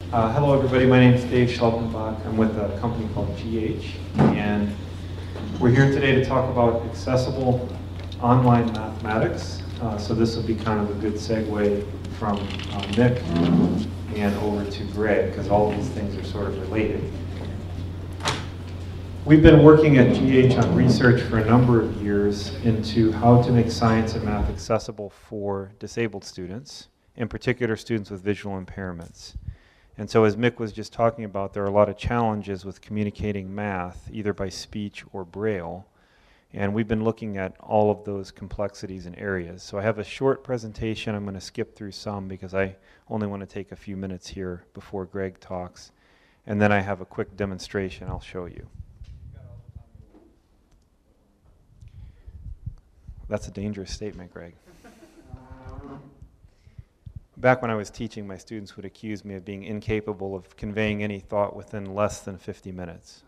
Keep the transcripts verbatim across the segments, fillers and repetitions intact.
Uh, hello, everybody. My name is Dave Schelpenbach. I'm with a company called G H, and we're here today to talk about accessible online mathematics. Uh, so this will be kind of a good segue from uh, Nick and over to Greg, because all of these things are sort of related. We've been working at G H on research for a number of years into how to make science and math accessible for disabled students, in particular students with visual impairments. And so as Mick was just talking about, there are a lot of challenges with communicating math, either by speech or Braille. And we've been looking at all of those complexities and areas. So I have a short presentation. I'm going to skip through some because I only want to take a few minutes here before Greg talks. And then I have a quick demonstration I'll show you. That's a dangerous statement, Greg. Back when I was teaching, my students would accuse me of being incapable of conveying any thought within less than fifty minutes.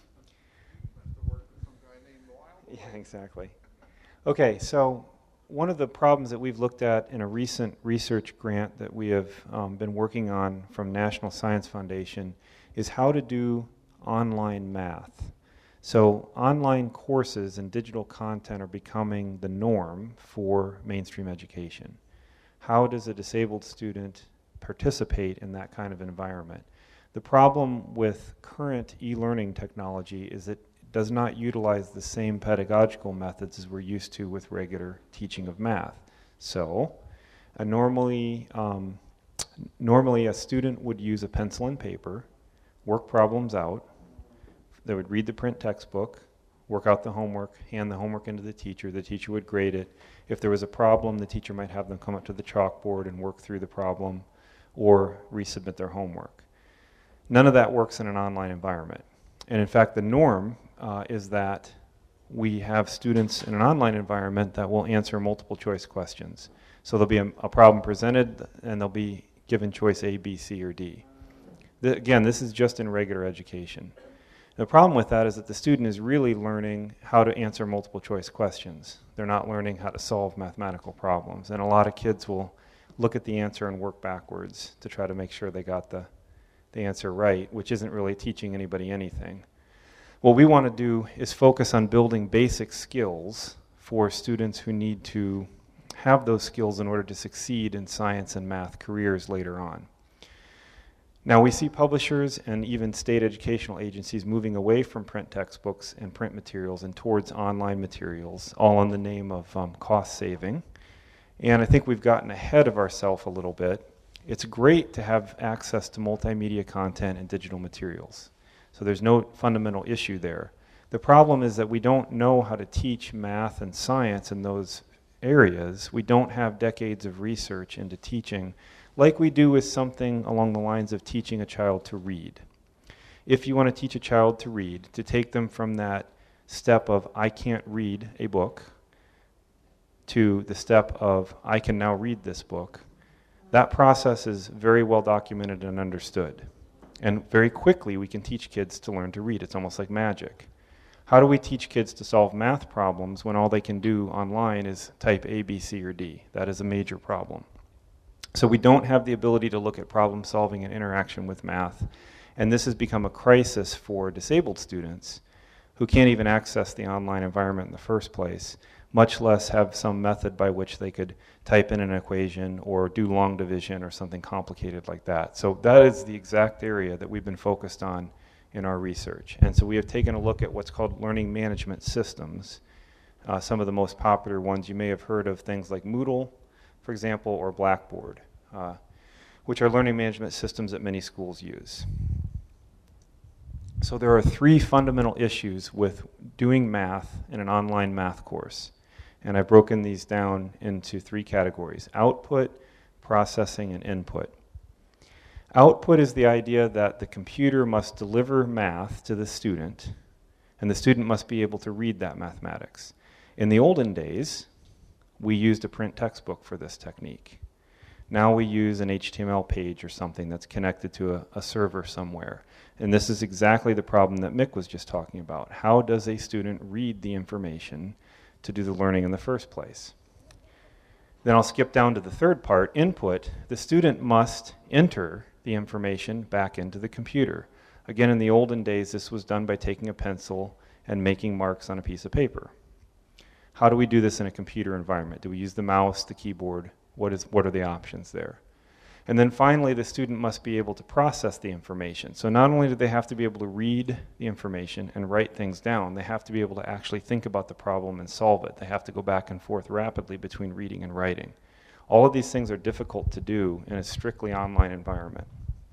Yeah, exactly. Okay, so one of the problems that we've looked at in a recent research grant that we have um, been working on from National Science Foundation is how to do online math. So online courses and digital content are becoming the norm for mainstream education. How does a disabled student participate in that kind of environment? The problem with current e-learning technology is it does not utilize the same pedagogical methods as we're used to with regular teaching of math. So, a normally, um, normally a student would use a pencil and paper, work problems out. They would read the print textbook, work out the homework, hand the homework into the teacher. The teacher would grade it. If there was a problem, the teacher might have them come up to the chalkboard and work through the problem or resubmit their homework. None of that works in an online environment. And in fact, the norm uh, is that we have students in an online environment that will answer multiple choice questions. So there'll be a, a problem presented and they'll be given choice A, B, C, or D. The, again, this is just in regular education. The problem with that is that the student is really learning how to answer multiple choice questions. They're not learning how to solve mathematical problems. And a lot of kids will look at the answer and work backwards to try to make sure they got the, the answer right, which isn't really teaching anybody anything. What we want to do is focus on building basic skills for students who need to have those skills in order to succeed in science and math careers later on. Now we see publishers and even state educational agencies moving away from print textbooks and print materials and towards online materials, all in the name of um, cost saving. And I think we've gotten ahead of ourselves a little bit. It's great to have access to multimedia content and digital materials. So there's no fundamental issue there. The problem is that we don't know how to teach math and science in those areas. We don't have decades of research into teaching like we do with something along the lines of teaching a child to read. If you want to teach a child to read, to take them from that step of I can't read a book to the step of I can now read this book, that process is very well documented and understood. And very quickly we can teach kids to learn to read. It's almost like magic. How do we teach kids to solve math problems when all they can do online is type A, B, C, or D? That is a major problem. So we don't have the ability to look at problem solving and interaction with math. And this has become a crisis for disabled students who can't even access the online environment in the first place, much less have some method by which they could type in an equation or do long division or something complicated like that. So that is the exact area that we've been focused on in our research. And so we have taken a look at what's called learning management systems. Uh, some of the most popular ones, you may have heard of things like Moodle, for example, or Blackboard, uh, which are learning management systems that many schools use. So there are three fundamental issues with doing math in an online math course. And I've broken these down into three categories: output, processing, and input. Output is the idea that the computer must deliver math to the student, and the student must be able to read that mathematics. In the olden days, we used a print textbook for this technique. Now we use an H T M L page or something that's connected to a, a server somewhere. And this is exactly the problem that Mick was just talking about. How does a student read the information to do the learning in the first place? Then I'll skip down to the third part, input. The student must enter the information back into the computer. Again, in the olden days, this was done by taking a pencil and making marks on a piece of paper. How do we do this in a computer environment? Do we use the mouse, the keyboard? What is, what are the options there? And then finally, the student must be able to process the information. So not only do they have to be able to read the information and write things down, they have to be able to actually think about the problem and solve it. They have to go back and forth rapidly between reading and writing. All of these things are difficult to do in a strictly online environment.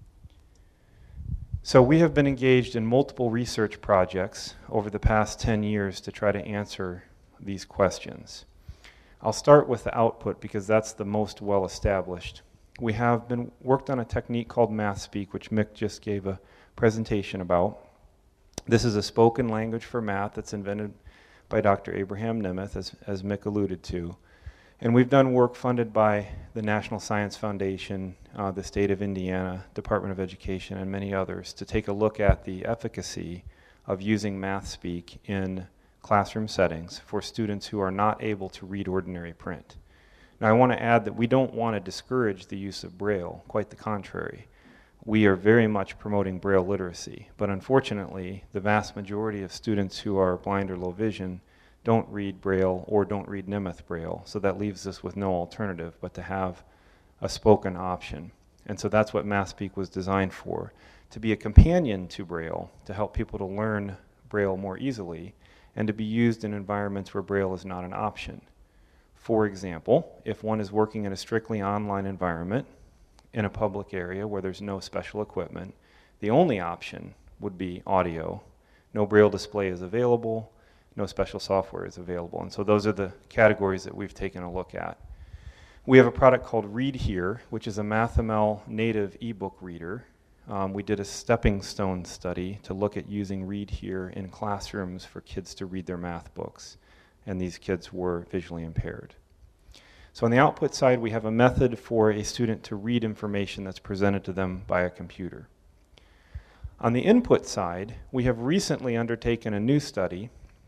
So we have been engaged in multiple research projects over the past ten years to try to answer these questions. I'll start with the output because that's the most well established. We have been worked on a technique called MathSpeak, which Mick just gave a presentation about. This is a spoken language for math that's invented by Doctor Abraham Nemeth, as, as Mick alluded to. And we've done work funded by the National Science Foundation, uh, the state of Indiana, Department of Education, and many others to take a look at the efficacy of using MathSpeak in classroom settings for students who are not able to read ordinary print. Now, I want to add that we don't want to discourage the use of Braille, quite the contrary. We are very much promoting Braille literacy, but unfortunately, the vast majority of students who are blind or low vision don't read Braille or don't read Nemeth Braille, so that leaves us with no alternative but to have a spoken option. And so that's what MathSpeak was designed for, to be a companion to Braille, to help people to learn Braille more easily, and to be used in environments where Braille is not an option. For example, if one is working in a strictly online environment in a public area where there's no special equipment, the only option would be audio. No Braille display is available, no special software is available. And so those are the categories that we've taken a look at. We have a product called Read Here, which is a MathML native ebook reader. Um, we did a stepping stone study to look at using Read Here in classrooms for kids to read their math books, and these kids were visually impaired. So on the output side, we have a method for a student to read information that's presented to them by a computer. On the input side, we have recently undertaken a new study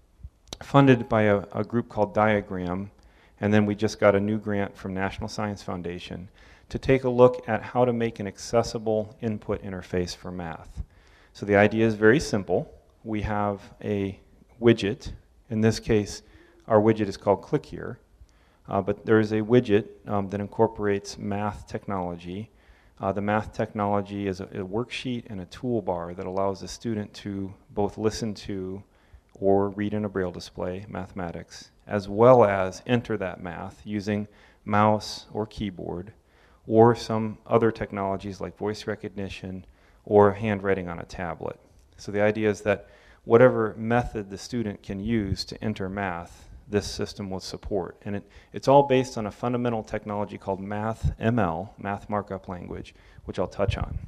funded by a, a group called Diagram, and then we just got a new grant from National Science Foundation to take a look at how to make an accessible input interface for math. So the idea is very simple. We have a widget. In this case, our widget is called Click Here, uh, but there is a widget um, that incorporates math technology. Uh, the math technology is a, a worksheet and a toolbar that allows the student to both listen to or read in a Braille display, mathematics, as well as enter that math using mouse or keyboard, or some other technologies like voice recognition or handwriting on a tablet. So the idea is that whatever method the student can use to enter math, this system will support. And it, it's all based on a fundamental technology called MathML, Math Markup Language, which I'll touch on.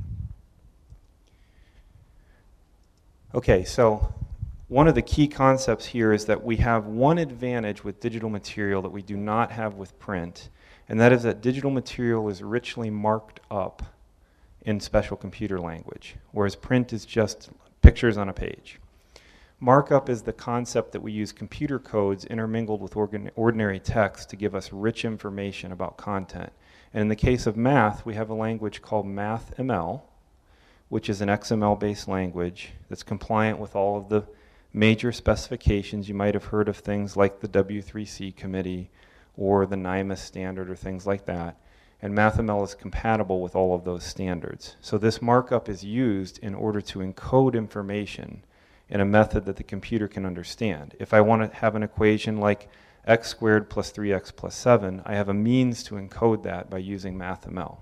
Okay, so one of the key concepts here is that we have one advantage with digital material that we do not have with print, and that is that digital material is richly marked up in special computer language, whereas print is just pictures on a page. Markup is the concept that we use computer codes intermingled with organ- ordinary text to give us rich information about content. And in the case of math, we have a language called MathML, which is an X M L-based language that's compliant with all of the major specifications. You might have heard of things like the W three C committee or the NIMAS standard or things like that. And MathML is compatible with all of those standards. So this markup is used in order to encode information in a method that the computer can understand. If I want to have an equation like x squared plus three x plus seven, I have a means to encode that by using MathML.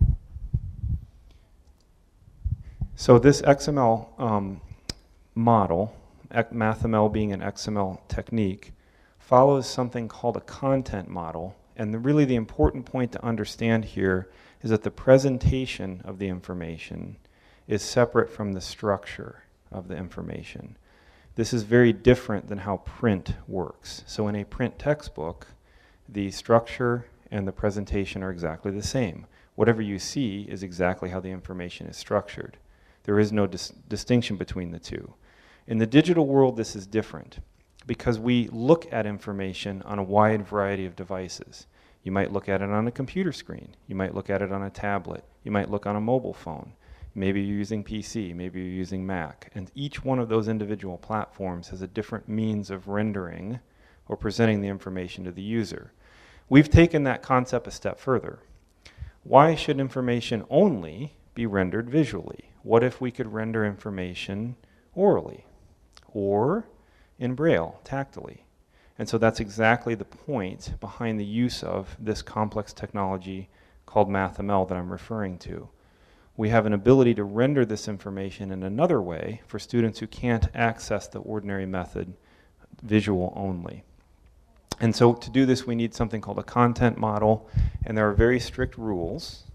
So this X M L um, model, MathML being an X M L technique, follows something called a content model. And the, really the important point to understand here is that the presentation of the information is separate from the structure of the information. This is very different than how print works. So in a print textbook, the structure and the presentation are exactly the same. Whatever you see is exactly how the information is structured. There is no dis- distinction between the two. In the digital world, this is different because we look at information on a wide variety of devices. You might look at it on a computer screen. You might look at it on a tablet. You might look on a mobile phone. Maybe you're using P C, maybe you're using Mac. And each one of those individual platforms has a different means of rendering or presenting the information to the user. We've taken that concept a step further. Why should information only be rendered visually? What if we could render information orally or in Braille, tactily? And so that's exactly the point behind the use of this complex technology called MathML that I'm referring to. We have an ability to render this information in another way for students who can't access the ordinary method, visual only. And so to do this, we need something called a content model, and there are very strict rules.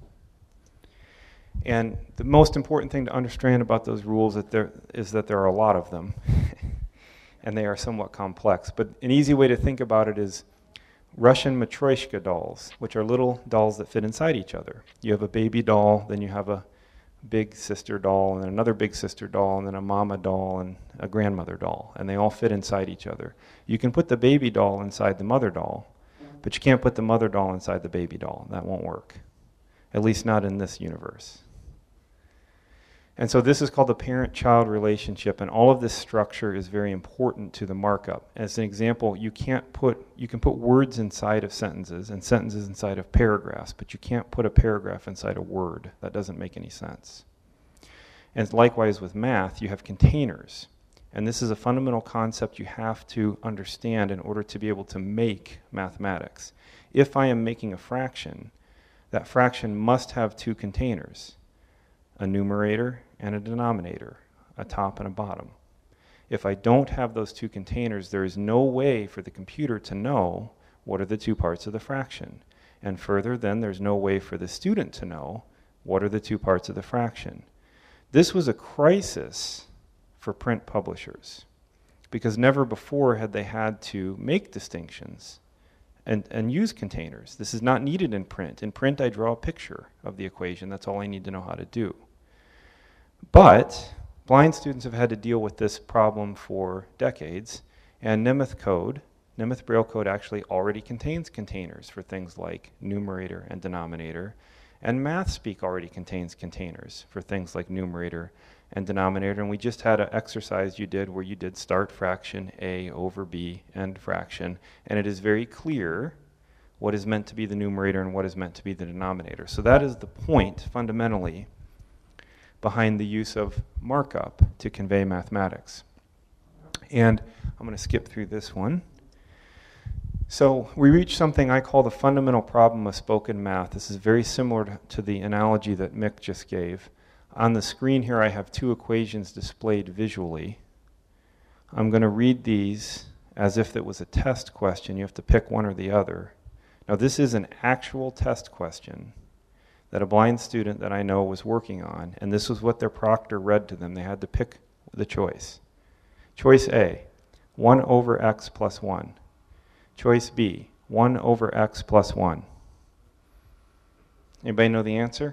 And the most important thing to understand about those rules is that there, is that there are a lot of them, and they are somewhat complex. But an easy way to think about it is Russian Matryoshka dolls, which are little dolls that fit inside each other. You have a baby doll, then you have a big sister doll, and then another big sister doll, and then a mama doll, and a grandmother doll, and they all fit inside each other. You can put the baby doll inside the mother doll, but you can't put the mother doll inside the baby doll. That won't work, at least not in this universe. And so this is called the parent-child relationship, and all of this structure is very important to the markup. As an example, you can't put, you can put words inside of sentences and sentences inside of paragraphs, but you can't put a paragraph inside a word. That doesn't make any sense. And likewise with math, you have containers. And this is a fundamental concept you have to understand in order to be able to make mathematics. If I am making a fraction, that fraction must have two containers, a numerator and a denominator, a top and a bottom. If I don't have those two containers, there is no way for the computer to know what are the two parts of the fraction. And further, then there's no way for the student to know what are the two parts of the fraction. This was a crisis for print publishers, because never before had they had to make distinctions and, and use containers. This is not needed in print. In print, I draw a picture of the equation. That's all I need to know how to do. But blind students have had to deal with this problem for decades, and Nemeth code, Nemeth Braille code actually already contains containers for things like numerator and denominator, and MathSpeak already contains containers for things like numerator and denominator, and we just had an exercise you did where you did start fraction A over B end fraction, and it is very clear what is meant to be the numerator and what is meant to be the denominator. So that is the point, fundamentally, behind the use of markup to convey mathematics. And I'm going to skip through this one. So we reach something I call the fundamental problem of spoken math. This is very similar to the analogy that Mick just gave. On the screen here I have two equations displayed visually. I'm going to read these as if it was a test question. You have to pick one or the other. Now this is an actual test question that a blind student that I know was working on, and this was what their proctor read to them. They had to pick the choice. Choice A, one over x plus one. Choice B, one over x plus one. Anybody know the answer?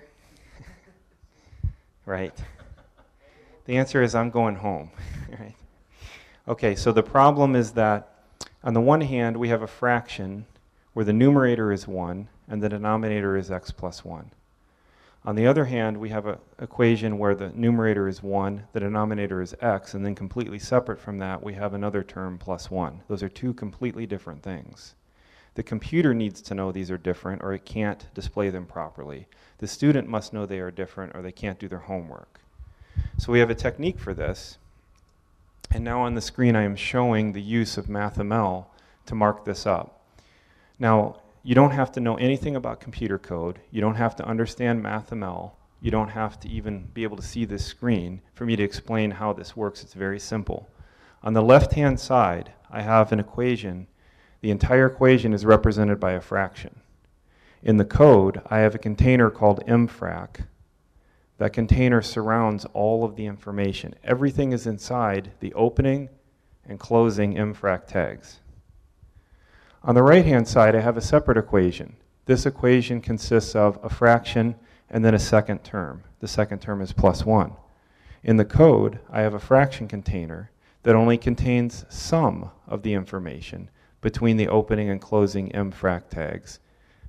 Right. The answer is I'm going home. Right. Okay, so the problem is that on the one hand, we have a fraction where the numerator is one and the denominator is x plus one. On the other hand, we have an equation where the numerator is one, the denominator is x, and then completely separate from that, we have another term plus one. Those are two completely different things. The computer needs to know these are different, or it can't display them properly. The student must know they are different, or they can't do their homework. So we have a technique for this, and now on the screen I am showing the use of MathML to mark this up. Now, you don't have to know anything about computer code. You don't have to understand MathML. You don't have to even be able to see this screen for me to explain how this works. It's very simple. On the left-hand side, I have an equation. The entire equation is represented by a fraction. In the code, I have a container called mfrac. That container surrounds all of the information. Everything is inside the opening and closing mfrac tags. On the right-hand side, I have a separate equation. This equation consists of a fraction and then a second term. The second term is plus one. In the code, I have a fraction container that only contains some of the information between the opening and closing mfrac tags.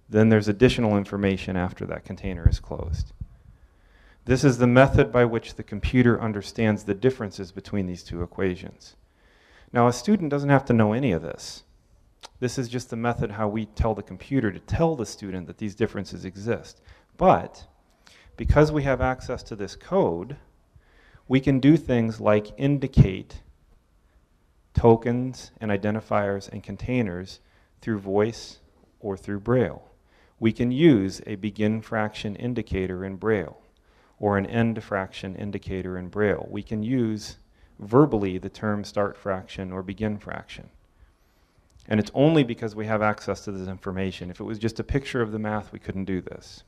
Then there's additional information after that container is closed. This is the method by which the computer understands the differences between these two equations. Now, a student doesn't have to know any of this. This is just the method how we tell the computer to tell the student that these differences exist. But because we have access to this code, we can do things like indicate tokens and identifiers and containers through voice or through Braille. We can use a begin fraction indicator in Braille or an end fraction indicator in Braille. We can use verbally the term start fraction or begin fraction. And it's only because we have access to this information. If it was just a picture of the math, we couldn't do this.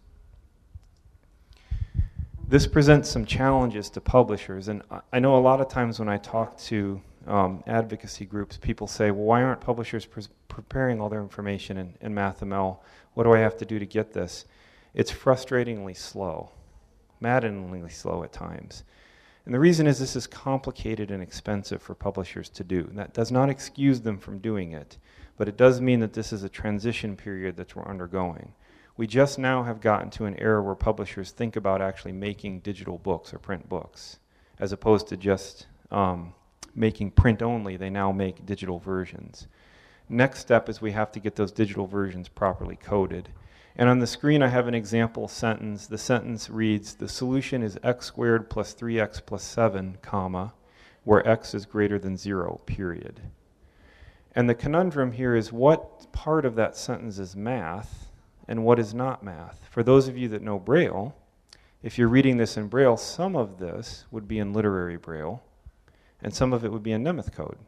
This presents some challenges to publishers, and I know a lot of times when I talk to um, advocacy groups, people say, well, why aren't publishers pre preparing all their information in, in MathML? What do I have to do to get this? It's frustratingly slow, maddeningly slow at times. And the reason is this is complicated and expensive for publishers to do. And that does not excuse them from doing it, but it does mean that this is a transition period that we're undergoing. We just now have gotten to an era where publishers think about actually making digital books or print books, as opposed to just um, making print only. They now make digital versions. Next step is we have to get those digital versions properly coded. And on the screen I have an example sentence. The sentence reads, the solution is x squared plus three x plus seven, comma, where x is greater than zero, period. And the conundrum here is what part of that sentence is math and what is not math. For those of you that know Braille, if you're reading this in Braille, some of this would be in literary Braille, and some of it would be in Nemeth code.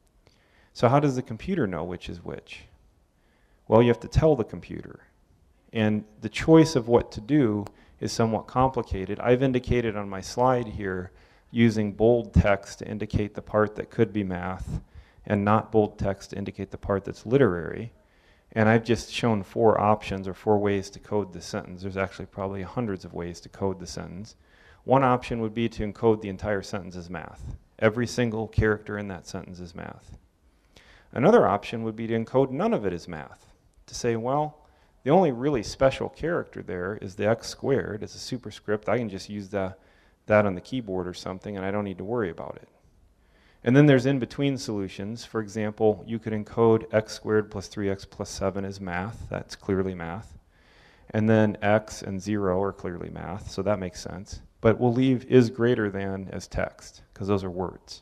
So how does the computer know which is which? Well, you have to tell the computer. And the choice of what to do is somewhat complicated. I've indicated on my slide here using bold text to indicate the part that could be math, and not bold text to indicate the part that's literary. And I've just shown four options or four ways to code the sentence. There's actually probably hundreds of ways to code the sentence. One option would be to encode the entire sentence as math. Every single character in that sentence is math. Another option would be to encode none of it as math. To say, well, the only really special character there is the x squared. It's a superscript. I can just use the, that on the keyboard or something, and I don't need to worry about it. And then there's in-between solutions. For example, you could encode x squared plus three x plus seven as math. That's clearly math. And then x and zero are clearly math, so that makes sense. But we'll leave is greater than as text, because those are words.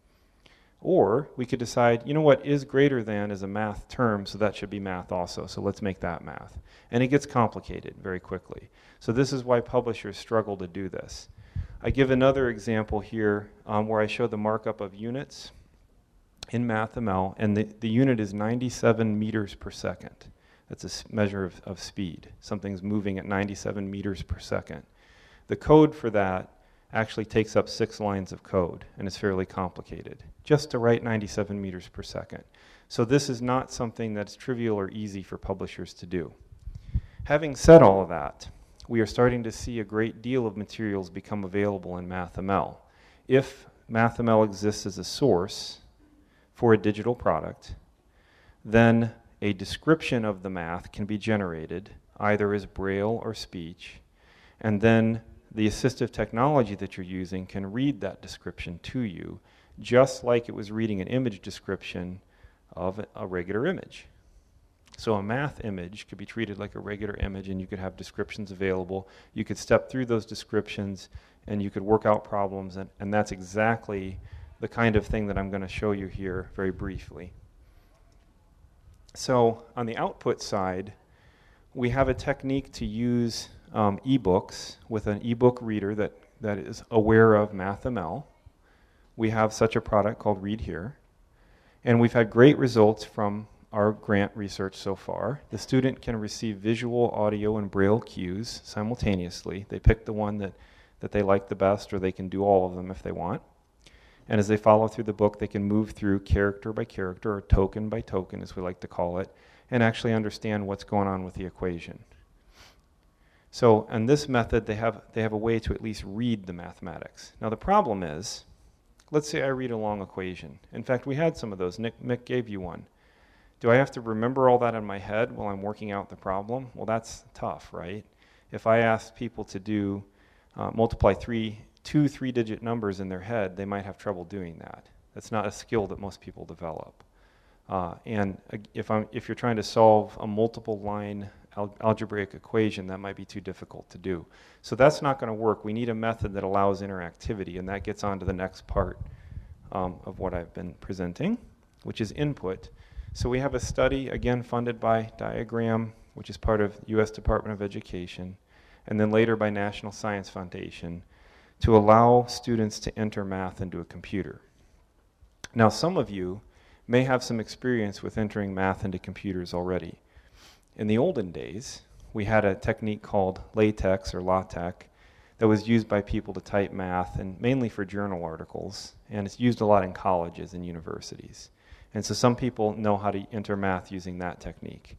Or we could decide, you know what, is greater than is a math term, so that should be math also, so let's make that math. And it gets complicated very quickly. So this is why publishers struggle to do this. I give another example here um, where I show the markup of units in MathML, and the, the unit is ninety-seven meters per second. That's a s measure of, of speed. Something's moving at ninety-seven meters per second. The code for that actually takes up six lines of code, and it's fairly complicated, just to write ninety-seven meters per second. So this is not something that's trivial or easy for publishers to do. Having said all of that, we are starting to see a great deal of materials become available in MathML. If MathML exists as a source for a digital product, then a description of the math can be generated either as Braille or speech, and then the assistive technology that you're using can read that description to you, just like it was reading an image description of a regular image. So a math image could be treated like a regular image, and you could have descriptions available. You could step through those descriptions, and you could work out problems, and, and that's exactly the kind of thing that I'm going to show you here very briefly. So on the output side, we have a technique to use um, ebooks with an ebook reader that, that is aware of MathML. We have such a product called Read Here, and we've had great results from our grant research so far. The student can receive visual, audio, and Braille cues simultaneously. They pick the one that, that they like the best, or they can do all of them if they want. And as they follow through the book, they can move through character by character, or token by token, as we like to call it, and actually understand what's going on with the equation. So in this method, they have, they have a way to at least read the mathematics. Now the problem is, let's say I read a long equation. In fact, we had some of those. Nick, Mick gave you one. Do I have to remember all that in my head while I'm working out the problem? Well, that's tough, right? If I ask people to do uh, multiply three, two three-digit numbers in their head, they might have trouble doing that. That's not a skill that most people develop. Uh, and uh, if, I'm, if you're trying to solve a multiple line al algebraic equation, that might be too difficult to do. So that's not going to work. We need a method that allows interactivity, and that gets on to the next part um, of what I've been presenting, which is input. So we have a study, again funded by Diagram, which is part of U S Department of Education, and then later by National Science Foundation, to allow students to enter math into a computer. Now, some of you may have some experience with entering math into computers already. In the olden days, we had a technique called LaTeX or LaTeX that was used by people to type math, and mainly for journal articles, and it's used a lot in colleges and universities. And so some people know how to enter math using that technique.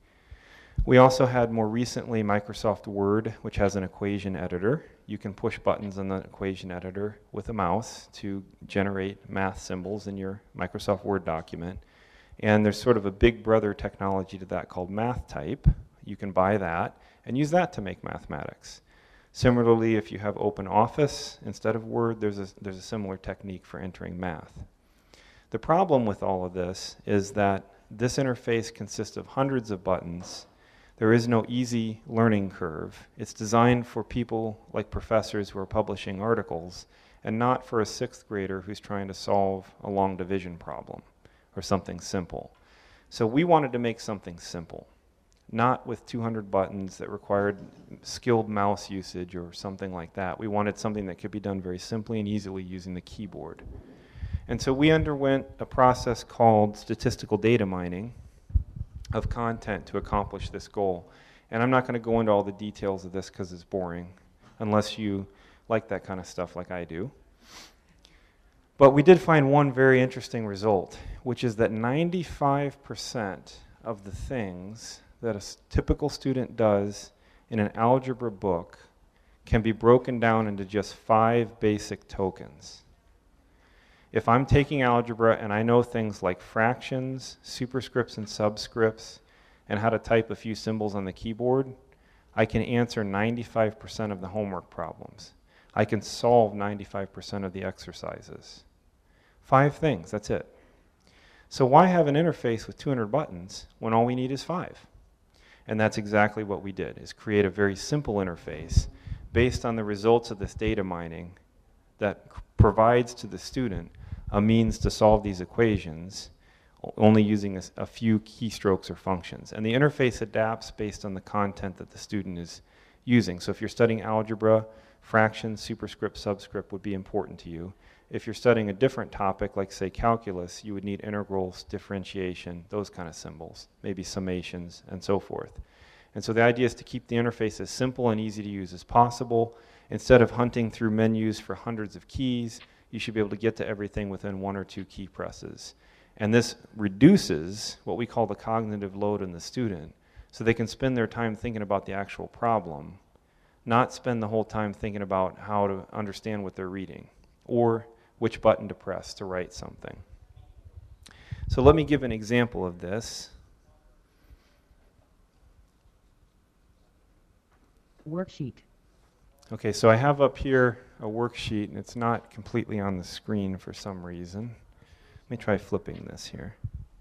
We also had more recently Microsoft Word, which has an equation editor. You can push buttons on the equation editor with a mouse to generate math symbols in your Microsoft Word document. And there's sort of a big brother technology to that called MathType. You can buy that and use that to make mathematics. Similarly, if you have OpenOffice instead of Word, there's a, there's a similar technique for entering math. The problem with all of this is that this interface consists of hundreds of buttons. There is no easy learning curve. It's designed for people like professors who are publishing articles, and not for a sixth grader who's trying to solve a long division problem or something simple. So we wanted to make something simple, not with two hundred buttons that required skilled mouse usage or something like that. We wanted something that could be done very simply and easily using the keyboard. And so we underwent a process called statistical data mining of content to accomplish this goal. And I'm not going to go into all the details of this because it's boring, unless you like that kind of stuff like I do. But we did find one very interesting result, which is that ninety-five percent of the things that a typical student does in an algebra book can be broken down into just five basic tokens. If I'm taking algebra and I know things like fractions, superscripts and subscripts, and how to type a few symbols on the keyboard, I can answer ninety-five percent of the homework problems. I can solve ninety-five percent of the exercises. Five things, that's it. So why have an interface with two hundred buttons when all we need is five? And that's exactly what we did, is create a very simple interface based on the results of this data mining that provides to the student a means to solve these equations only using a, a few keystrokes or functions. And the interface adapts based on the content that the student is using. So if you're studying algebra, fractions, superscript, subscript would be important to you. If you're studying a different topic, like say calculus, you would need integrals, differentiation, those kind of symbols, maybe summations, and so forth. And so the idea is to keep the interface as simple and easy to use as possible. Instead of hunting through menus for hundreds of keys, you should be able to get to everything within one or two key presses. And this reduces what we call the cognitive load in the student, so they can spend their time thinking about the actual problem, not spend the whole time thinking about how to understand what they're reading or which button to press to write something. So let me give an example of this. Worksheet. Okay, so I have up here a worksheet, and it's not completely on the screen for some reason. Let me try flipping this here.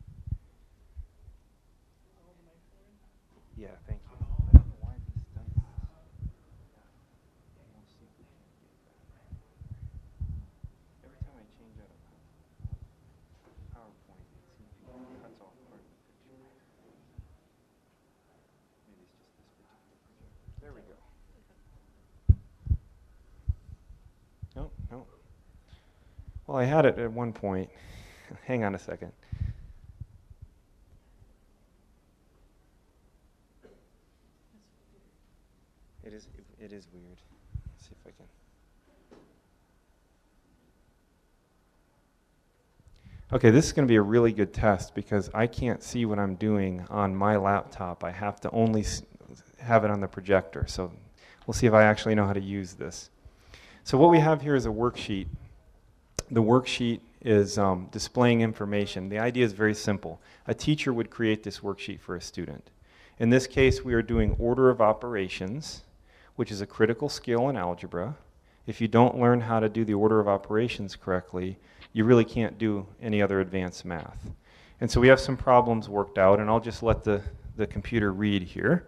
Yeah, thank you. I don't know why this does this. We'll see if we can get that. Every time I change out a PowerPoint, it seems to cuts off part of the picture. Maybe it's just this particular projector. There we go. No, no. Well, I had it at one point. Hang on a second. It is, it is weird. Let's see if I can. Okay, this is going to be a really good test because I can't see what I'm doing on my laptop. I have to only s have it on the projector. So we'll see if I actually know how to use this. So what we have here is a worksheet. The worksheet is um, displaying information. The idea is very simple. A teacher would create this worksheet for a student. In this case, we are doing order of operations, which is a critical skill in algebra. If you don't learn how to do the order of operations correctly, you really can't do any other advanced math. And so we have some problems worked out, and I'll just let the, the computer read here.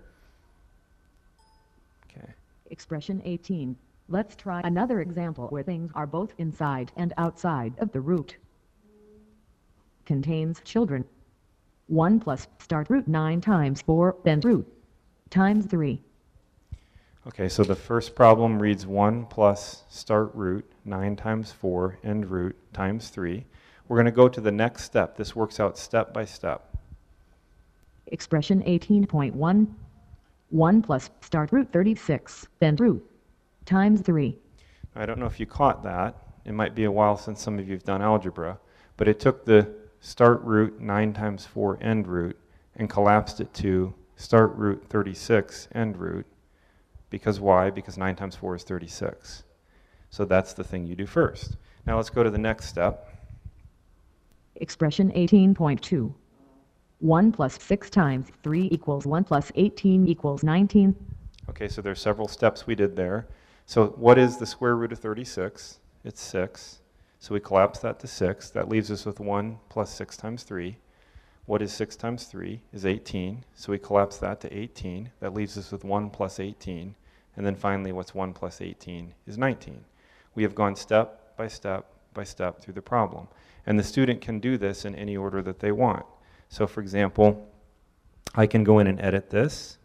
Okay. Expression eighteen. Let's try another example where things are both inside and outside of the root. Contains children. one plus start root nine times four end root times three. Okay, so the first problem reads one plus start root nine times four end root times three. We're going to go to the next step. This works out step by step. Expression eighteen point one. one plus start root thirty-six end root times three. I don't know if you caught that. It might be a while since some of you have done algebra, but it took the start root nine times four end root and collapsed it to start root thirty-six end root. Because why? Because nine times four is thirty-six. So that's the thing you do first. Now let's go to the next step. Expression eighteen point two. one plus six times three equals one plus eighteen equals nineteen. Okay, so there's several steps we did there. So what is the square root of thirty-six? It's six. So we collapse that to six. That leaves us with one plus six times three. What is six times three is eighteen. So we collapse that to eighteen. That leaves us with one plus eighteen. And then finally, what's one plus eighteen is nineteen. We have gone step by step by step through the problem. And the student can do this in any order that they want. So for example, I can go in and edit this.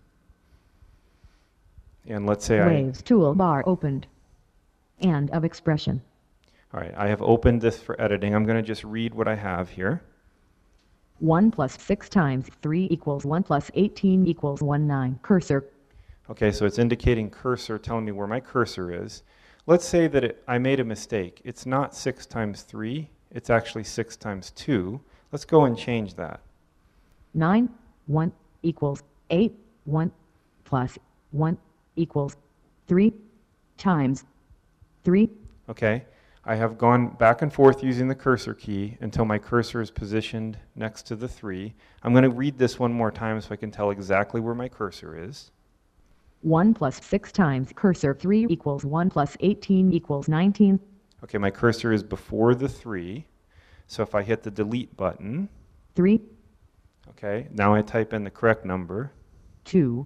And let's say Waves toolbar opened. End of expression. I, all right, I have opened this for editing. I'm going to just read what I have here. one plus six times three equals one plus eighteen equals nineteen. Cursor. Okay, so it's indicating cursor, telling me where my cursor is. Let's say that it, I made a mistake. It's not six times three. It's actually six times two. Let's go and change that. nine, one equals eight, one plus one equals three times three. Okay, I have gone back and forth using the cursor key until my cursor is positioned next to the three. I'm going to read this one more time so I can tell exactly where my cursor is. one plus six times cursor three equals one plus eighteen equals nineteen. Okay, my cursor is before the three. So if I hit the delete button, three, okay, now I type in the correct number. two.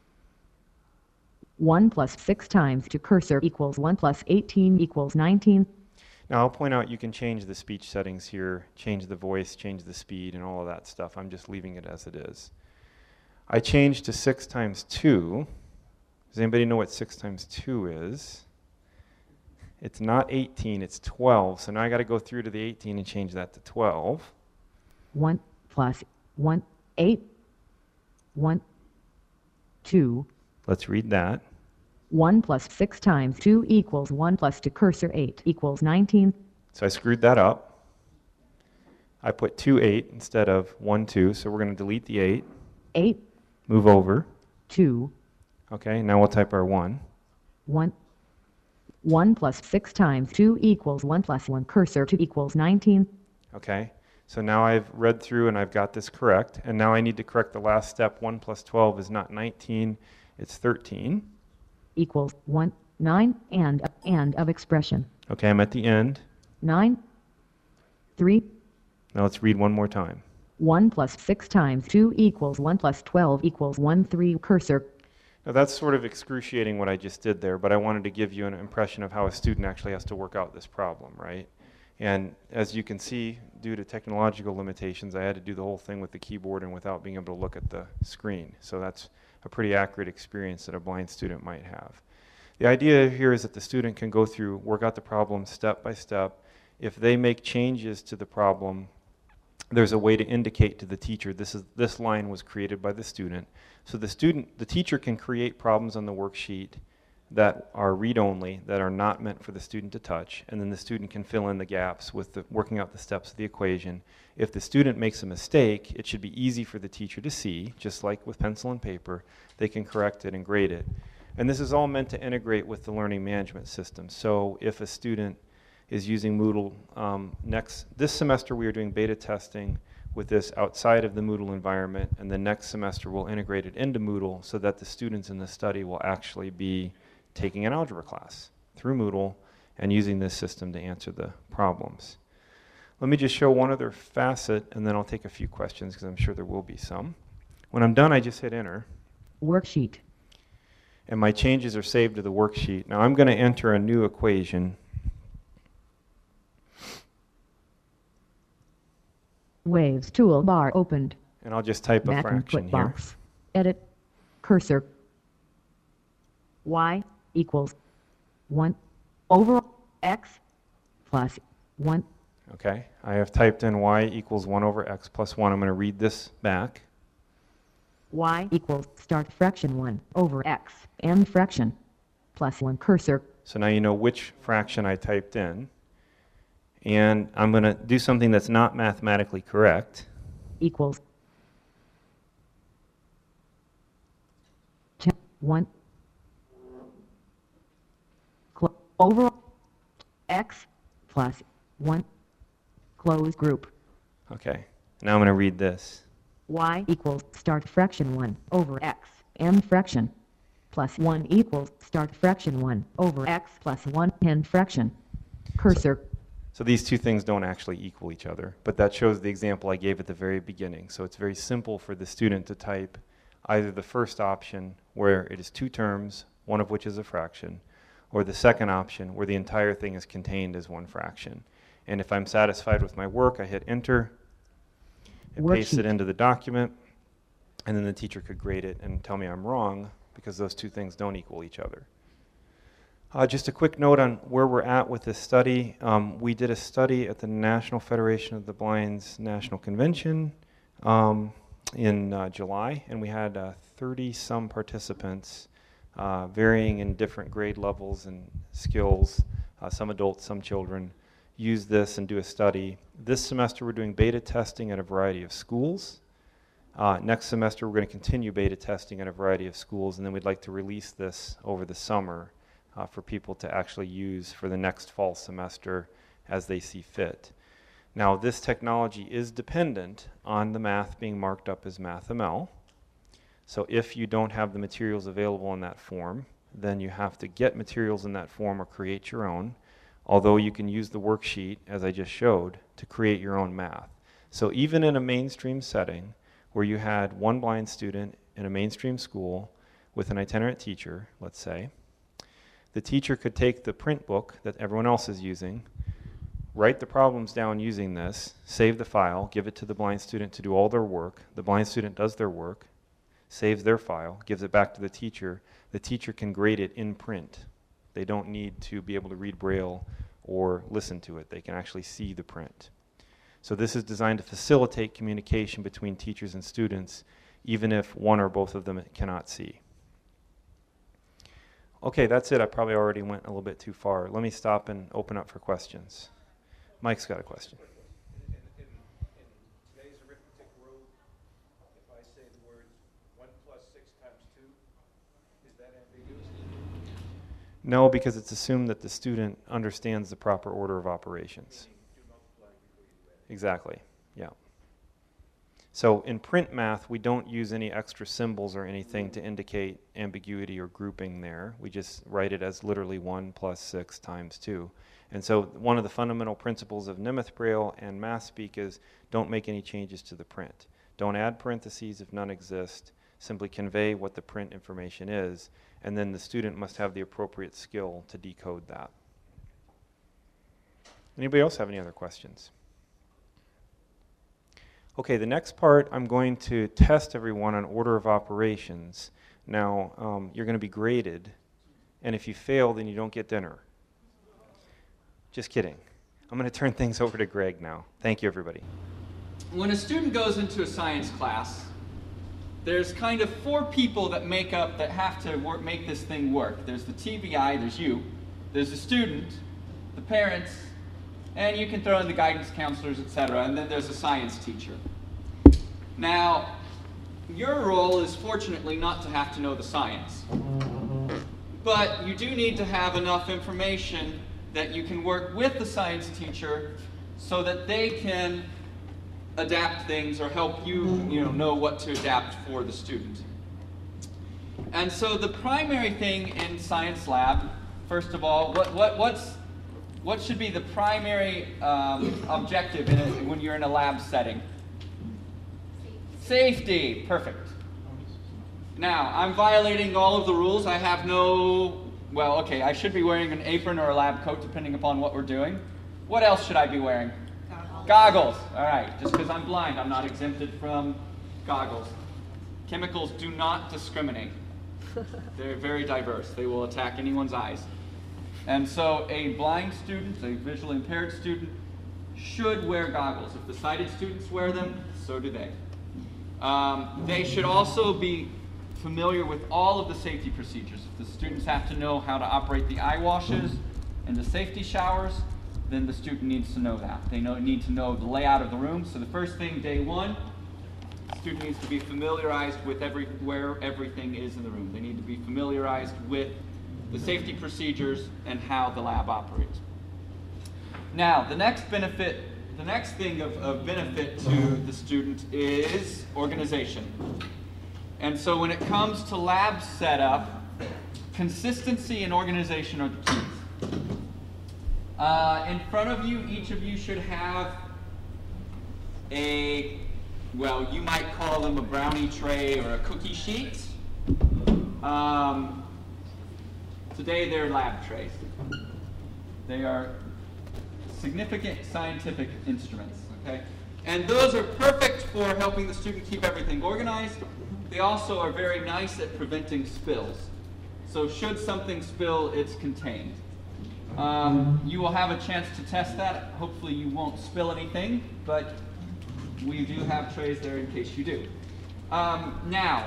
one plus six times two cursor equals one plus eighteen equals nineteen. Now I'll point out you can change the speech settings here, change the voice, change the speed, and all of that stuff. I'm just leaving it as it is. I changed to six times two. Does anybody know what six times two is? It's not eighteen, it's twelve. So now I got to go through to the eighteen and change that to twelve. one plus one, eight, one, two. Let's read that. one plus six times two equals one plus two cursor eight equals nineteen. So I screwed that up. I put two, eight instead of one, two. So we're going to delete the eight. eight, Move over. two, Okay, now we'll type our one. one. one plus six times two equals one plus one cursor two equals nineteen. Okay, so now I've read through and I've got this correct. And now I need to correct the last step. one plus twelve is not nineteen, it's thirteen. Equals one, nine, and, and of expression. Okay, I'm at the end. nine, three. Now let's read one more time. one plus six times two equals one plus twelve equals one, three cursor. Now that's sort of excruciating what I just did there, but I wanted to give you an impression of how a student actually has to work out this problem, right? And as you can see, due to technological limitations, I had to do the whole thing with the keyboard and without being able to look at the screen. So that's a pretty accurate experience that a blind student might have. The idea here is that the student can go through, work out the problem step by step. If they make changes to the problem, there's a way to indicate to the teacher this is this line was created by the student. So the student, the teacher can create problems on the worksheet that are read-only, that are not meant for the student to touch, and then the student can fill in the gaps with the, working out the steps of the equation. If the student makes a mistake, it should be easy for the teacher to see, just like with pencil and paper. They can correct it and grade it. And this is all meant to integrate with the learning management system. So if a student is using Moodle. Um, next, this semester we are doing beta testing with this outside of the Moodle environment, and the next semester we'll integrate it into Moodle so that the students in the study will actually be taking an algebra class through Moodle and using this system to answer the problems. Let me just show one other facet, and then I'll take a few questions because I'm sure there will be some. When I'm done, I just hit enter. Worksheet. And my changes are saved to the worksheet. Now I'm going to enter a new equation. Waves toolbar opened. And I'll just type a Mac fraction input here. box. Edit. Cursor. Y equals one over x plus one. Okay, I have typed in y equals one over x plus one. I'm going to read this back. Y equals start fraction one over x end fraction plus one cursor. So now you know which fraction I typed in. And I'm going to do something that's not mathematically correct. Equals ten, one cl- over x plus one close group. Okay, now I'm going to read this. Y equals start fraction one over x end fraction plus one equals start fraction one over x plus one end fraction. Cursor. So these two things don't actually equal each other, but that shows the example I gave at the very beginning. So it's very simple for the student to type either the first option where it is two terms, one of which is a fraction, or the second option where the entire thing is contained as one fraction. And if I'm satisfied with my work, I hit enter, it pastes it into the document, and then the teacher could grade it and tell me I'm wrong because those two things don't equal each other. Uh, just a quick note on where we're at with this study. Um, we did a study at the National Federation of the Blind's National Convention um, in uh, July, and we had uh, thirty some participants, uh, varying in different grade levels and skills, uh, some adults, some children, use this and do a study. This semester we're doing beta testing at a variety of schools. Uh, next semester we're going to continue beta testing at a variety of schools, and then we'd like to release this over the summer Uh, for people to actually use for the next fall semester as they see fit. Now, this technology is dependent on the math being marked up as MathML. So if you don't have the materials available in that form, then you have to get materials in that form or create your own, although you can use the worksheet, as I just showed, to create your own math. So even in a mainstream setting where you had one blind student in a mainstream school with an itinerant teacher, let's say, the teacher could take the print book that everyone else is using, write the problems down using this, save the file, give it to the blind student to do all their work. The blind student does their work, saves their file, gives it back to the teacher. The teacher can grade it in print. They don't need to be able to read Braille or listen to it. They can actually see the print. So this is designed to facilitate communication between teachers and students, even if one or both of them cannot see. Okay, that's it. I probably already went a little bit too far. Let me stop and open up for questions. Mike's got a question. In, in, in today's arithmetic world, if I say the words one plus six times two, is that ambiguous? No, because it's assumed that the student understands the proper order of operations. Do multiply before you do add. Exactly, yeah. So in print math, we don't use any extra symbols or anything to indicate ambiguity or grouping there. We just write it as literally one plus six times two. And so one of the fundamental principles of Nemeth Braille and MathSpeak is don't make any changes to the print. Don't add parentheses if none exist. Simply convey what the print information is, and then the student must have the appropriate skill to decode that. Anybody else have any other questions? Okay, the next part, I'm going to test everyone on order of operations. Now, um, you're going to be graded, and if you fail, then you don't get dinner. Just kidding. I'm going to turn things over to Greg now. Thank you, everybody. When a student goes into a science class, there's kind of four people that make up, that have to work, make this thing work. There's the T B I, there's you, there's the student, the parents, and you can throw in the guidance counselors, et cetera, and then there's a science teacher. Now, your role is fortunately not to have to know the science, but you do need to have enough information that you can work with the science teacher so that they can adapt things or help you, you know, know what to adapt for the student. And so the primary thing in science lab, first of all, what, what, what's, what should be the primary um, objective in it when you're in a lab setting? Safety. Perfect. Now, I'm violating all of the rules. I have no, well, okay, I should be wearing an apron or a lab coat depending upon what we're doing. What else should I be wearing? Goggles. Goggles. All right, just because I'm blind, I'm not exempted from goggles. Chemicals do not discriminate. They're very diverse. They will attack anyone's eyes. And so a blind student, a visually impaired student, should wear goggles. If the sighted students wear them, so do they. Um, they should also be familiar with all of the safety procedures. If the students have to know how to operate the eye washes and the safety showers, then the student needs to know that. They know, need to know the layout of the room. So the first thing, day one, the student needs to be familiarized with every, where everything is in the room. They need to be familiarized with the safety procedures and how the lab operates. Now, the next benefit, the next thing of, of benefit to the student is organization. And so when it comes to lab setup, consistency and organization are the keys. Uh, in front of you, each of you should have a, well, you might call them a brownie tray or a cookie sheet. Um, today they're lab trays. They are significant scientific instruments, okay? And those are perfect for helping the student keep everything organized. They also are very nice at preventing spills. So should something spill, it's contained. Um, you will have a chance to test that. Hopefully you won't spill anything, but we do have trays there in case you do. Um, now,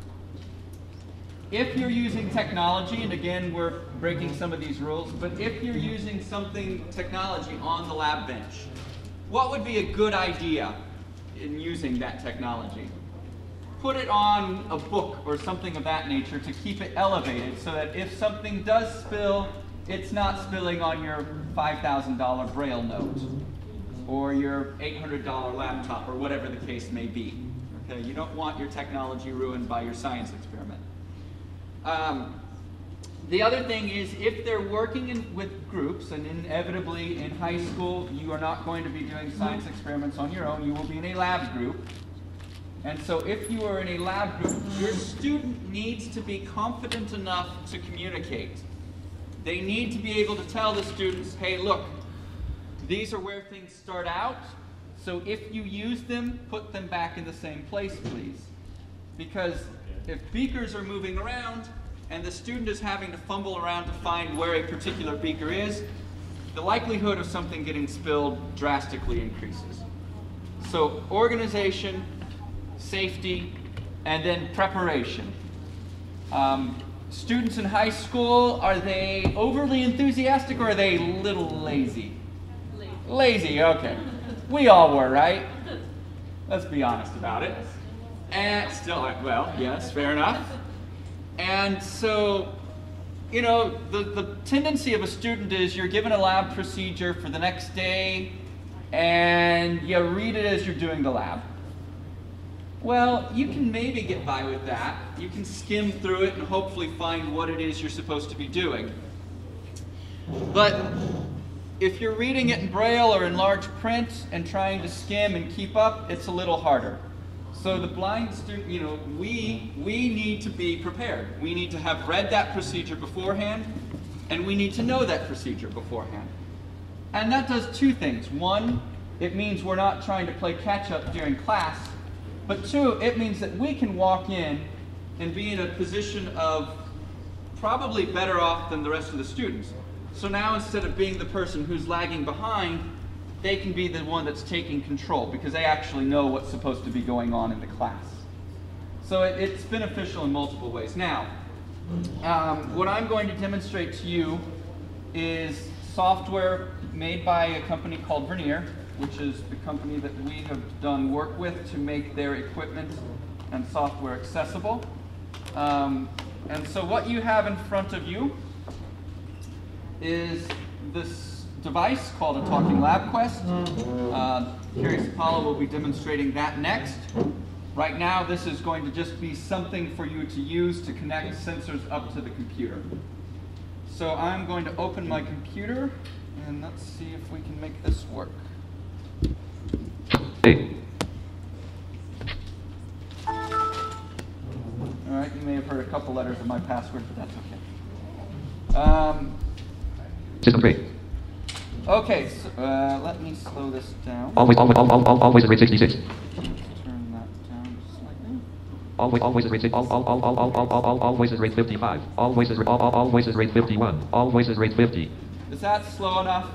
if you're using technology, and again, we're breaking some of these rules, but if you're using something, technology on the lab bench, what would be a good idea in using that technology? Put it on a book or something of that nature to keep it elevated so that if something does spill, it's not spilling on your five thousand dollar Braille note or your eight hundred dollar laptop or whatever the case may be. Okay, you don't want your technology ruined by your science experiment. Um, the other thing is if they're working in, with groups, and inevitably in high school you are not going to be doing science experiments on your own, you will be in a lab group. And so if you are in a lab group, your student needs to be confident enough to communicate. They need to be able to tell the students, hey, look, these are where things start out, so if you use them, put them back in the same place, please. Because if beakers are moving around and the student is having to fumble around to find where a particular beaker is, the likelihood of something getting spilled drastically increases. So organization, safety, and then preparation. Um, students in high school, are they overly enthusiastic or are they a little lazy? Lazy. Lazy, okay. We all were, right? Let's be honest about it. And still, well, yes, fair enough. And so, you know, the, the tendency of a student is you're given a lab procedure for the next day and you read it as you're doing the lab. Well, you can maybe get by with that. You can skim through it and hopefully find what it is you're supposed to be doing. But if you're reading it in Braille or in large print and trying to skim and keep up, it's a little harder. So the blind student, you know, we, we need to be prepared. We need to have read that procedure beforehand, and we need to know that procedure beforehand. And that does two things. One, it means we're not trying to play catch-up during class, but two, it means that we can walk in and be in a position of probably better off than the rest of the students. So now instead of being the person who's lagging behind, they can be the one that's taking control because they actually know what's supposed to be going on in the class. So it, it's beneficial in multiple ways. Now, um, what I'm going to demonstrate to you is software made by a company called Vernier, which is the company that we have done work with to make their equipment and software accessible. Um, and so what you have in front of you is this device called a Talking Lab Quest. Uh, Curious Apollo will be demonstrating that next. Right now, this is going to just be something for you to use to connect sensors up to the computer. So I'm going to open my computer, and let's see if we can make this work. Hey. All right, you may have heard a couple letters of my password, but that's okay. Um, System three. okay, so, uh, let me slow this down. Always, always, al- al- al- always at rate sixty-six. Turn that down slightly. Always, always at rate six. Al- al- al- al- al- al- al- al- always at rate fifty-five. Always at al- al- always at rate fifty-one. Always at rate fifty. Is that slow enough?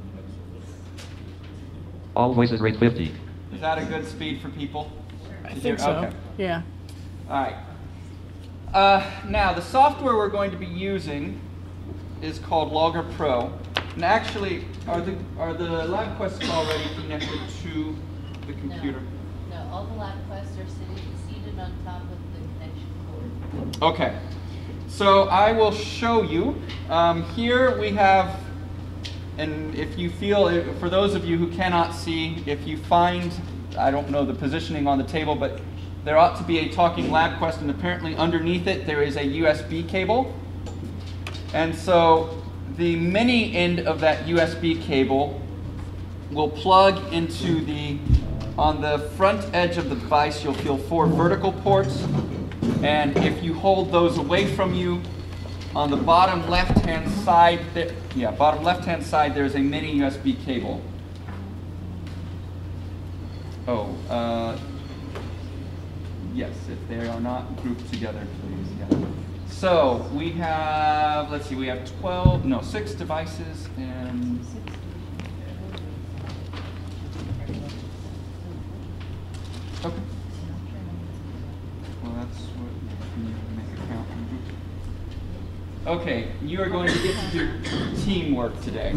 Always at rate fifty. Is that a good speed for people? I To think hear? so. Okay. Yeah. All right. Uh, now, the software we're going to be using is called Logger Pro. And actually, are the are the LabQuests already connected to the computer? No, no, all the LabQuests are sitting, seated on top of the connection board. Okay. So I will show you. Um, here we have, and if you feel, for those of you who cannot see, if you find, I don't know the positioning on the table, but there ought to be a talking LabQuest, and apparently underneath it there is a U S B cable. And so the mini end of that U S B cable will plug into the, on the front edge of the device, you'll feel four vertical ports. And if you hold those away from you, on the bottom left-hand side, there, yeah, bottom left-hand side, there's a mini U S B cable. Oh, uh, yes, if they are not grouped together, please. Yeah. So we have, let's see, we have twelve, no, six devices, and okay. Well, that's what you need to make a count. Okay, you are going to get to do teamwork today.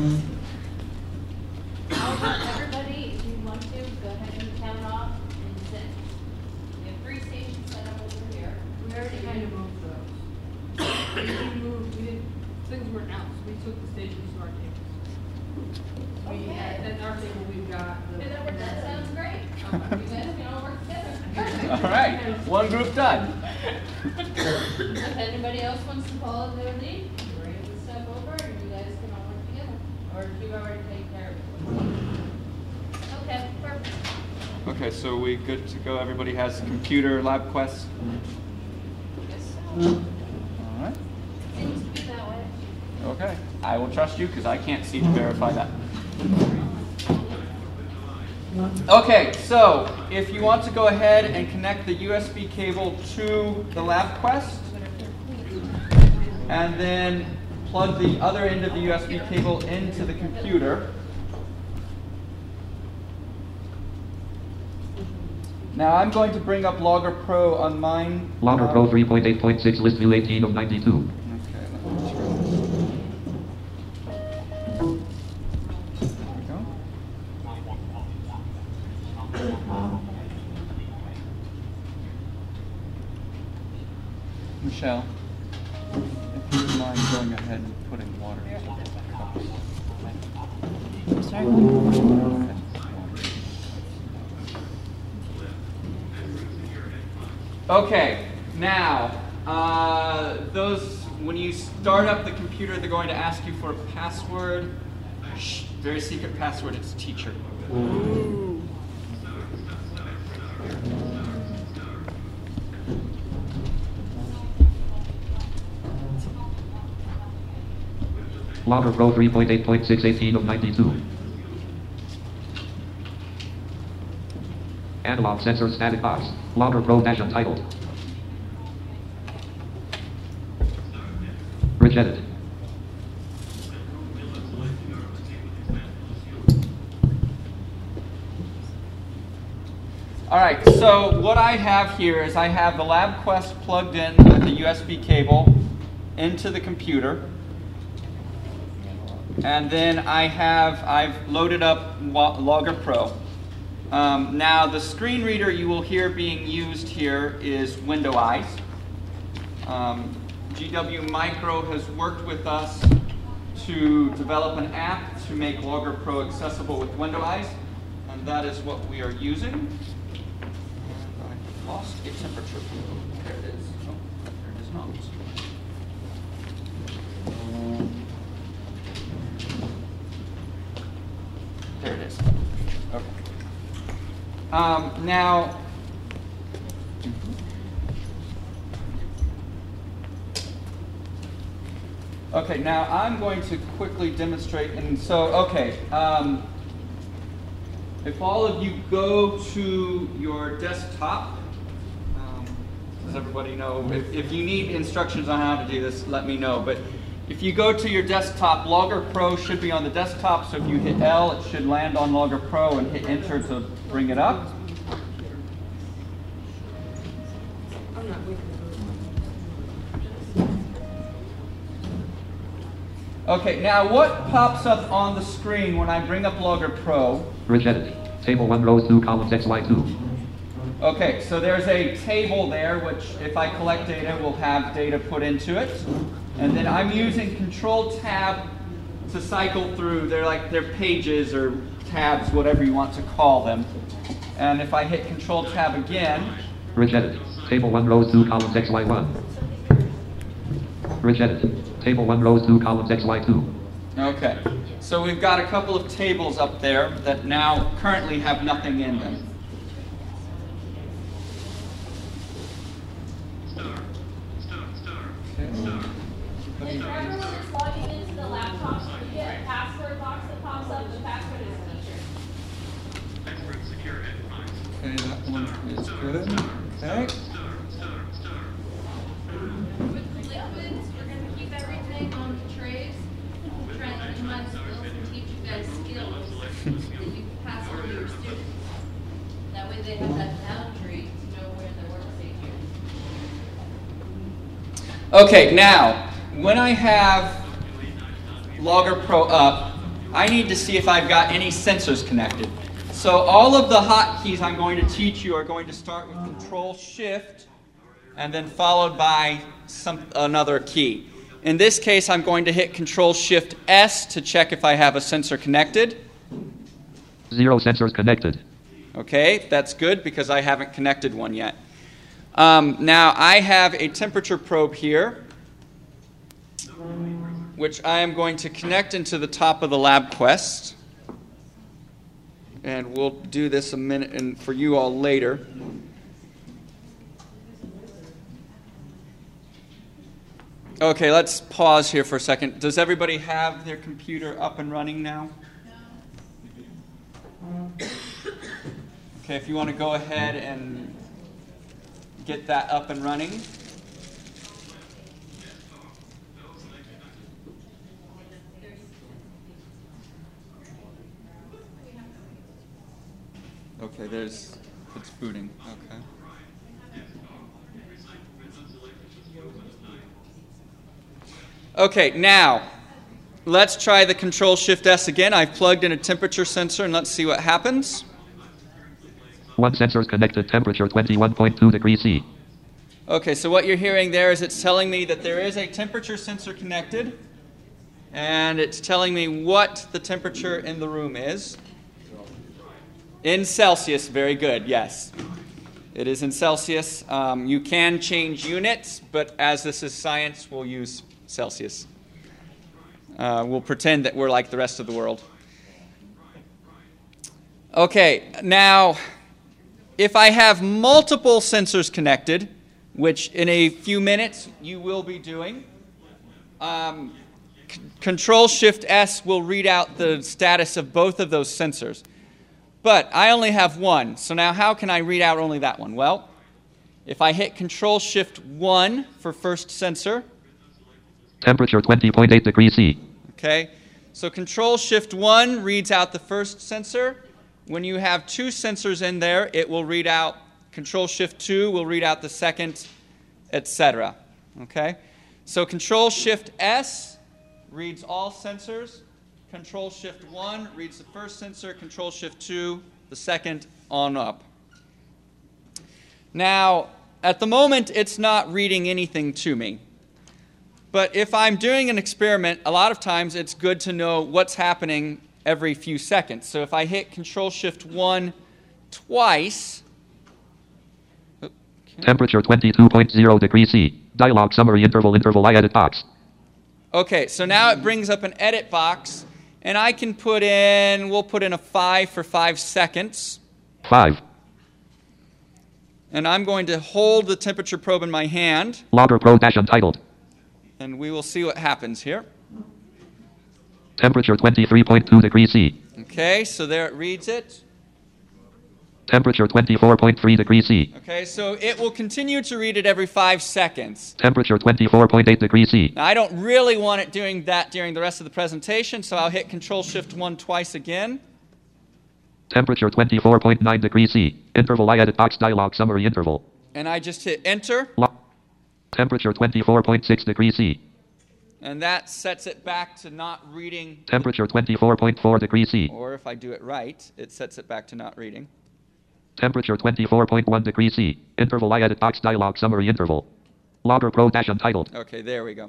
Everybody, if you want to, go ahead and count off and sit. We have three stations set up over here. We already kind of moved those. We didn't move, we didn't, things weren't out, so we took the stations to our tables. We, Okay. at our table, we've got the. That that sounds great. You guys can all work together. Perfect. All right, one group done. If anybody else wants to follow their lead, we're able to step over and you guys can all work together. Or if you've already taken care of it. Okay, perfect. Okay, so we good to go? Everybody has computer LabQuest? Yes, so. All right. Seems to be that way. Okay, I will trust you because I can't see to verify that. Okay, so if you want to go ahead and connect the U S B cable to the LabQuest, and then plug the other end of the U S B cable into the computer. Now I'm going to bring up Logger Pro on mine. Logger uh, Pro three point eight point six list view eighteen of ninety-two. Okay, let me try. There we go. Michelle, if you would mind going ahead and putting water into the cups. Sorry. Okay, now, uh, those, when you start up the computer, they're going to ask you for a password. Shh, very secret password, it's teacher. Logger Pro three point eight point six eighteen of ninety-two. Analog sensor static box. Logger Pro dash untitled. Rejected. All right, so what I have here is I have the LabQuest plugged in with the U S B cable into the computer. And then I have, I've loaded up Logger Pro. Um, now the screen reader you will hear being used here is Window Eyes. Um, G W Micro has worked with us to develop an app to make Logger Pro accessible with window eyes, and that is what we are using. And I lost a temperature. There it is. Oh, there it is not. There it is. Okay. Um, now, okay, now I'm going to quickly demonstrate. And so, okay, um, if all of you go to your desktop, um, does everybody know? If, if you need instructions on how to do this, let me know. But if you go to your desktop, Logger Pro should be on the desktop. So if you hit L, it should land on Logger Pro, and hit Enter to bring it up. I'm not waiting Okay, now what pops up on the screen when I bring up Logger Pro? Rigidity. Table one rows two columns X Y two. Okay, so there's a table there, which if I collect data, will have data put into it. And then I'm using Control Tab to cycle through. They're like they're pages or tabs, whatever you want to call them. And if I hit Control Tab again. Rigidity. Table one rows two columns X Y one. Rigidity. Table one rows two columns X Y two. Okay, so we've got a couple of tables up there that now currently have nothing in them. If everyone is logging into the laptop, you get a password box that pops up. The password is teacher. Okay, that one is good. Okay. With the liquids, we're going to keep everything on the trays. We're trying to minimize skills and teach you guys skills that you can pass on to your students. That way they have that boundary to know where their workstation is. Okay, now, when I have Logger Pro up, I need to see if I've got any sensors connected. So all of the hotkeys I'm going to teach you are going to start with Control Shift and then followed by some another key. In this case, I'm going to hit Control Shift S to check if I have a sensor connected. Zero sensors connected. Okay, that's good because I haven't connected one yet. Um, now I have a temperature probe here, which I am going to connect into the top of the LabQuest. And we'll do this a minute and for you all later. Okay, let's pause here for a second. Does everybody have their computer up and running now? Okay, if you want to go ahead and get that up and running. Okay, there's, it's booting, okay. Okay, now, let's try the Control Shift S again. I've plugged in a temperature sensor and let's see what happens. One sensor is connected, temperature twenty-one point two degrees C. Okay, so what you're hearing there is it's telling me that there is a temperature sensor connected, and it's telling me what the temperature in the room is. In Celsius, very good, yes. It is in Celsius. Um, you can change units, but as this is science, we'll use Celsius. Uh, we'll pretend that we're like the rest of the world. Okay, now, if I have multiple sensors connected, which in a few minutes you will be doing, um, c- Control Shift S will read out the status of both of those sensors. But I only have one, so now how can I read out only that one? Well, if I hit Control Shift one for first sensor. Temperature twenty point eight degrees C. Okay, so Control Shift one reads out the first sensor. When you have two sensors in there, it will read out, Control Shift two will read out the second, et cetera. Okay, so Control Shift S reads all sensors. Control Shift one reads the first sensor, Control Shift two, the second, on up. Now, at the moment, it's not reading anything to me. But if I'm doing an experiment, a lot of times it's good to know what's happening every few seconds. So if I hit Control Shift one twice. Okay. Temperature twenty-two point zero degrees C. Dialog summary interval interval I edit box. Okay, so now it brings up an edit box, and I can put in, we'll put in a five for five seconds. Five. And I'm going to hold the temperature probe in my hand, Logger Pro dash untitled. and we will see what happens here. Temperature twenty-three point two degrees C. Okay, so there it reads it. Temperature twenty-four point three degrees C. Okay, so it will continue to read it every five seconds. Temperature twenty-four point eight degrees C. Now, I don't really want it doing that during the rest of the presentation, so I'll hit Control Shift one twice again. Temperature twenty-four point nine degrees C. Interval I edit box dialog summary interval. And I just hit Enter, Lo- Temperature twenty-four point six degrees C. and that sets it back to not reading. Temperature twenty-four point four degrees C. Or if I do it right, it sets it back to not reading. Temperature twenty-four point one degrees C. Interval I edit box dialog summary interval. Logger Pro dash untitled. Okay, there we go.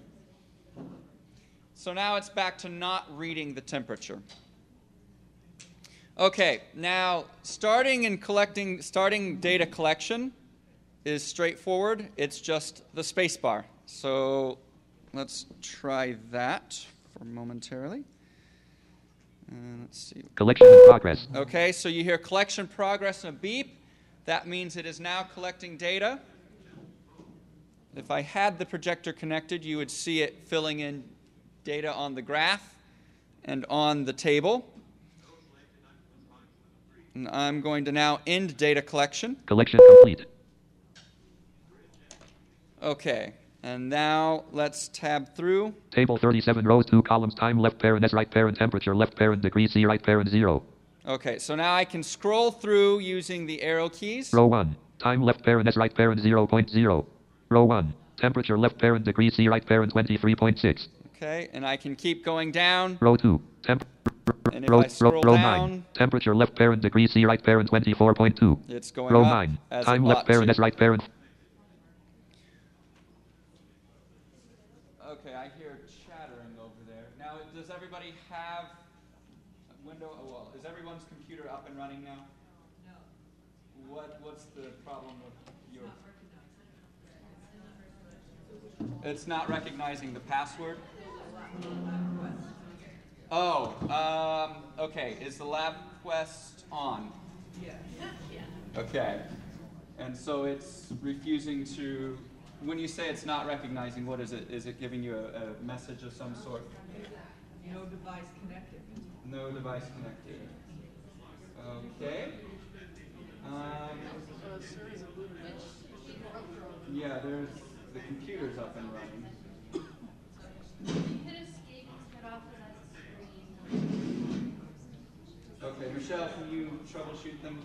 So now it's back to not reading the temperature. Okay, now starting and collecting, starting data collection is straightforward. It's just the space bar. So let's try that for momentarily. Uh, let's see. Collection in progress. Okay, so you hear collection progress and a beep. That means it is now collecting data. If I had the projector connected, you would see it filling in data on the graph and on the table. And I'm going to now end data collection. Collection complete. Okay, and now let's tab through. Table thirty-seven rows, two columns, time left parent, S right parent, temperature left parent, degree C right parent, zero. Okay, so now I can scroll through using the arrow keys. Row one, time left parent, S right parent, zero point zero. Row one, temperature left parent, degree C right parent, twenty-three point six. Okay, and I can keep going down. Row two, temp. And if Row, I scroll row, row down, nine, temperature left parent, degree C right parent, twenty-four point two. it's going Row up nine, as time it left ought parent, to. S right parent. Okay, I hear chattering over there. Now, does everybody have a window? Oh, well, is everyone's computer up and running now? No. What What's the problem with your? It's not recognizing the password. Oh, um, okay. Is the LabQuest on? Yeah. Okay. And so it's refusing to. When you say it's not recognizing, what is it? Is it giving you a, a message of some sort? No device connected. No device connected. Okay. Um, yeah, there's the computer's up and running. Hit escape and cut off the screen. Okay, Michelle, can you troubleshoot them?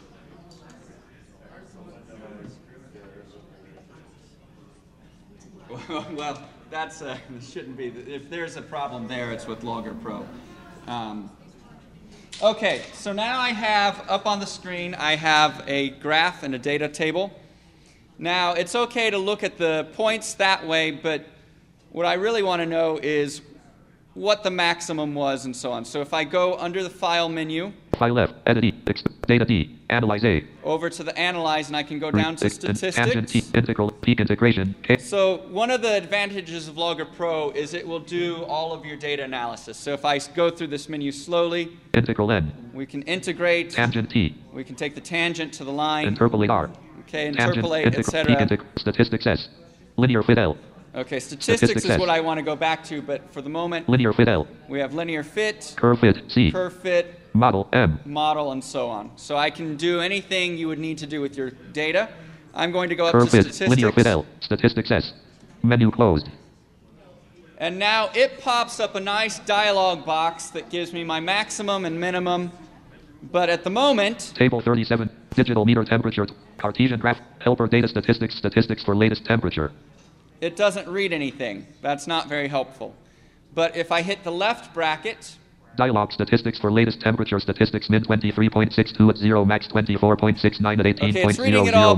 Well, that's uh, shouldn't be. If there's a problem there, it's with Logger Pro. Um, okay, so now I have up on the screen, I have a graph and a data table. Now, it's okay to look at the points that way, but what I really want to know is what the maximum was and so on. So if I go under the File menu, File F, Edit E, ex- Data D, Analyze A. over to the Analyze, and I can go down to Ex- Tangent Statistics. T, Integral, Peak Integration, K. So one of the advantages of Logger Pro is it will do all of your data analysis. So if I s- go through this menu slowly, Integral N, we can integrate, Tangent T, we can take the tangent to the line, Interpolate R. okay, Tangent, interpolate, integral, Peak et cetera. Integ- Statistics S. Linear Fit L. Okay, statistics Statistics is S. what I want to go back to, but for the moment, Linear Fit L. we have linear fit, Curve Fit C. curve fit, Model M. model, and so on. So I can do anything you would need to do with your data. I'm going to go up Curve to Fit, statistics. Linear Fit L. Statistics S. Menu closed. And now it pops up a nice dialog box that gives me my maximum and minimum. But at the moment, Table thirty-seven, digital meter temperature, Cartesian graph, helper data statistics, statistics for latest temperature. it doesn't read anything. That's not very helpful. But if I hit the left bracket, Dialog statistics for latest temperature statistics min twenty-three point six two at zero max twenty-four point six nine at eighteen okay, point it's zero reading zero. it all, but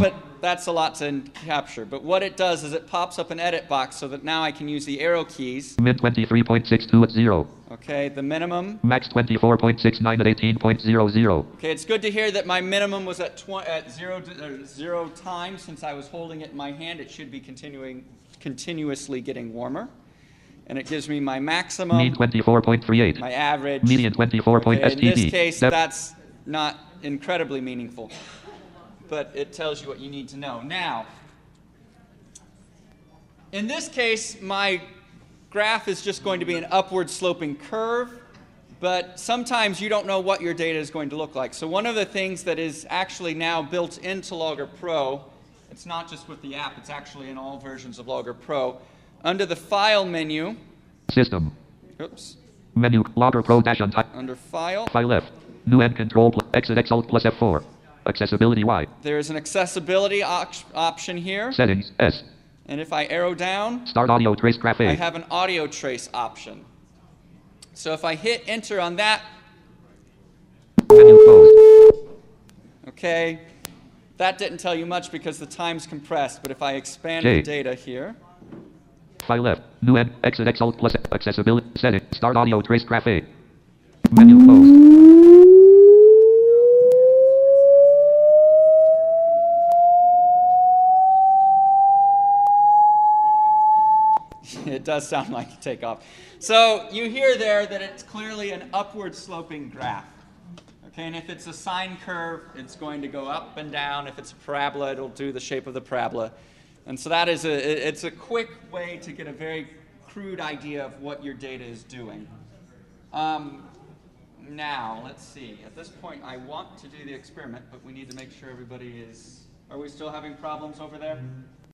that's a lot to capture. But what it does is it pops up an edit box so that now I can use the arrow keys. Min twenty-three point six two at zero. Okay, the minimum. Max twenty-four point six nine at eighteen point zero zero. Okay, it's good to hear that my minimum was at, tw- at zero, uh, zero times. Since I was holding it in my hand, it should be continuing, continuously getting warmer. And it gives me my maximum, Mean twenty-four point three eight. my average. Median twenty-four point Okay, S T D. in this case, Dep- that's not incredibly meaningful, but it tells you what you need to know. Now, in this case, my graph is just going to be an upward sloping curve, but sometimes you don't know what your data is going to look like. So one of the things that is actually now built into Logger Pro, it's not just with the app, it's actually in all versions of Logger Pro. Under the File menu, System. oops, Menu. Logger Pro dash on type. under File, File F. New N control plus exit X alt plus F four. Accessibility Y. there is an accessibility op- option here, Settings S. and if I arrow down, Start audio trace graph I A. have an audio trace option. So if I hit enter on that, Menu closed. okay, that didn't tell you much because the time's compressed, but if I expand J. the data here, File F. New N. Exit X alt plus accessibility. Setting. Start audio trace graph A. Menu closed. it does sound like a takeoff. So you hear there that it's clearly an upward sloping graph. Okay, and if it's a sine curve, it's going to go up and down. If it's a parabola, it'll do the shape of the parabola. And so that is a, it's a quick way to get a very crude idea of what your data is doing. Um, now, let's see. At this point, I want to do the experiment, but we need to make sure everybody is... Are we still having problems over there?